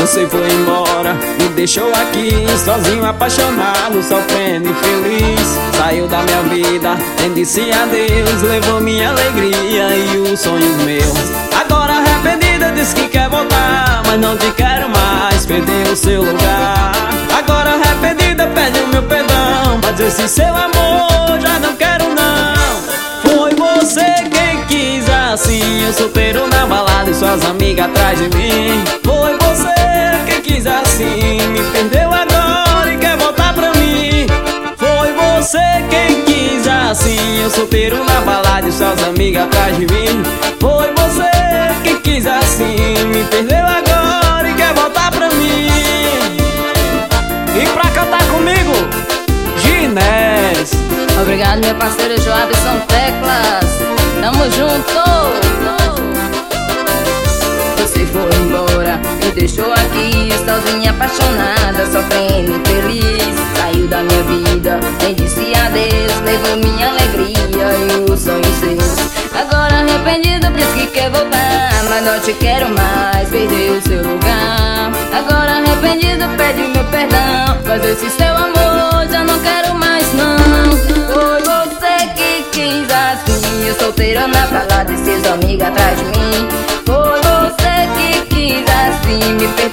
Você foi embora, me deixou aqui sozinho, apaixonado, sofrendo, infeliz. Saiu da minha vida, nem disse adeus, levou minha alegria e os sonhos meus. Agora arrependida diz que quer voltar, mas não te quero mais, perdeu o seu lugar. Agora arrependida pede o meu perdão, mas esse seu amor já não quero não. Foi você quem quis assim, eu solteiro na balada e suas amigas atrás de mim. Foi você quem quis assim, me perdeu agora e quer voltar pra mim. Foi você quem quis assim, eu solteiro na balada e suas amigas atrás de mim. Foi você quem quis assim, me perdeu agora e quer voltar pra mim. E pra cantar comigo, Ginés. Obrigado, meu parceiro Joabson Teclas. Tamo junto. Você foi embora, me deixou aqui sozinha, apaixonada, sofrendo, infeliz. Saiu da minha vida, nem disse adeus, levou minha alegria e os sonhos seus. Agora arrependido, diz que quer voltar, mas não te quero mais, perdeu o seu lugar. Agora arrependido, pede meu perdão, mas esse seu amor já não quero mais não. Foi você que quis assim, eu solteiro na balada e seus amigos atrás de mim. Foi você que quis assim, me perdeu